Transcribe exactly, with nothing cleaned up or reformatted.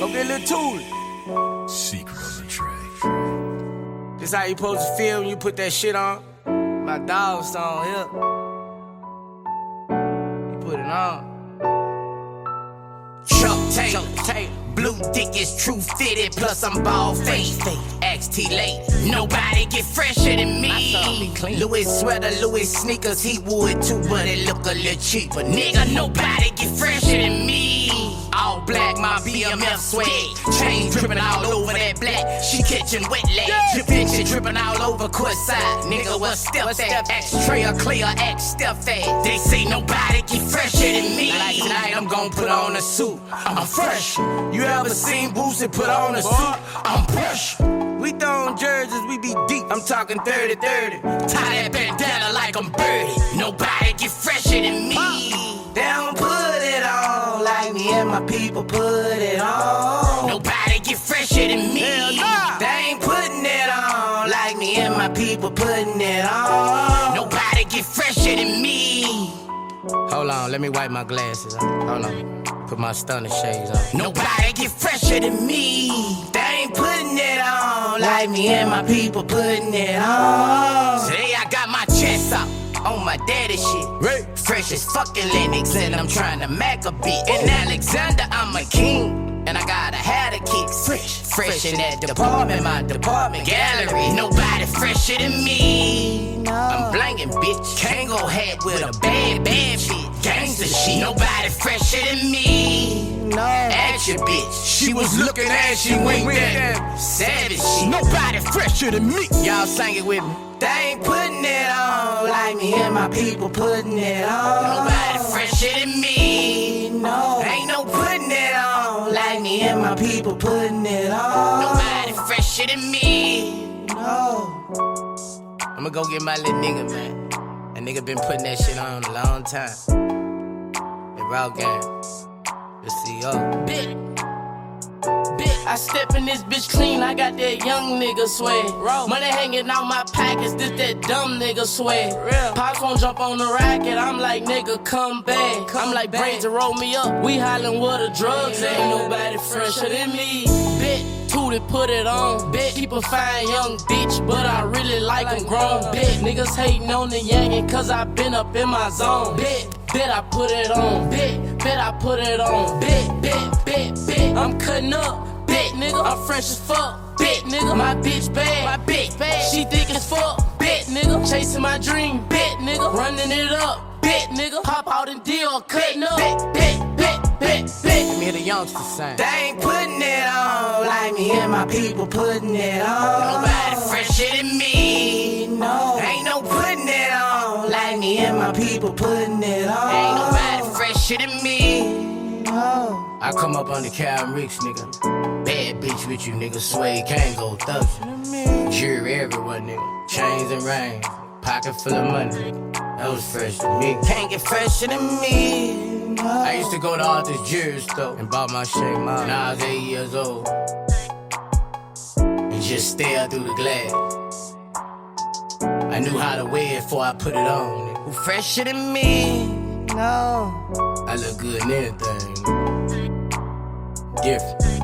Okay, little tool. Secret on the track. This how you supposed to feel when you put that shit on. My dog song here. You put it on. Chuck Taylor, blue dick is true fitted, plus I'm bald face. X T late, nobody get fresher than me. Louis sweater, Louis sneakers, he would too, but it look a little cheaper. Nigga, nobody get fresher than me. All black, my B M F swag. Chain dripping all over that black. She catching wet legs. Your bitch is dripping all over court side. Nigga, what's step that? X-tray or clear, X step that. They say nobody get fresher than me. Like tonight, I'm gon' put on a suit. I'm fresh. You ever seen Boosie put on a suit? I'm fresh. We throwin' jerseys, we be deep. I'm talking thirty thirty. Tie that bandana like I'm Birdie. Nobody get fresher than me. They don't put it on like me and my people put it on. Nobody get fresher than me. Hell nah. They ain't putting it on like me and my people putting it on. Nobody get fresher than me. Hold on, let me wipe my glasses. Hold on. Put my stunner shades on. Nobody get fresher than me. They ain't putting it on like me and my people putting it on. Today I got my chest up on my daddy shit. Right. Fresh as fucking Lennox, and I'm trying to mac a bit. In Alexander, I'm a king, and I gotta have the kicks. Fresh, fresh in that department, my department gallery. Nobody fresher than me. No. I'm blanking, bitch. Kango hat with a bad, bad shit. Gangsta shit. Nobody fresher than me. No. Ask your bitch. She was looking at, she winked at. Savage shit. Nobody fresher than me. Y'all sang it with me. They ain't putting it on like me and my people putting it on. Nobody fresher than me. No. Ain't no putting it on like me and my people putting it on. Nobody fresher than me. No. I'ma go get my little nigga, man. That nigga been putting that shit on a long time. The Raw Gang, the C E O. Bit, bit. I step in this bitch clean, I got that young nigga swag. Money hanging out my pockets, this that dumb nigga swag. Pops won't jump on the racket, I'm like, nigga, come back. I'm like, brains to roll me up. We hollin' where the drugs ain't nobody fresher than me. Bit. To put it on, bitch. Keep a fine young bitch, but I really like them grown, bitch. Niggas hating on the youngin' cause I been up in my zone, bitch. Bet I put it on, bitch. Bet I put it on, bitch. Bitch, bitch, bitch. I'm cutting up, bitch, nigga. I'm fresh as fuck, bitch, nigga. My bitch bad, my bitch bad. She thick as fuck, bitch, nigga. Chasing my dream, bitch, nigga. Running it up, bitch, nigga. Pop out and deal, cutting up, bitch, bitch, bitch, bitch, bitch. Let me hear the youngsters sing. They ain't putting it on like me and my people putting it on. Nobody fresher than me. No. Ain't no putting it on like me and my people putting it on. Ain't nobody fresher than me. No. I come up on the Cal Ricks, nigga. Bad bitch with you, nigga. Sway can't go thuggin'. Jury everywhere, nigga. Chains and rings. Pocket full of money. That was fresh to me. Can't get fresher than me. No. I used to go to all this jewelry store and bought my shit mom when I was eight years old. And just stare through the glass. I knew how to wear it before I put it on. Nigga. Who fresher than me? No. I look good in anything. Different.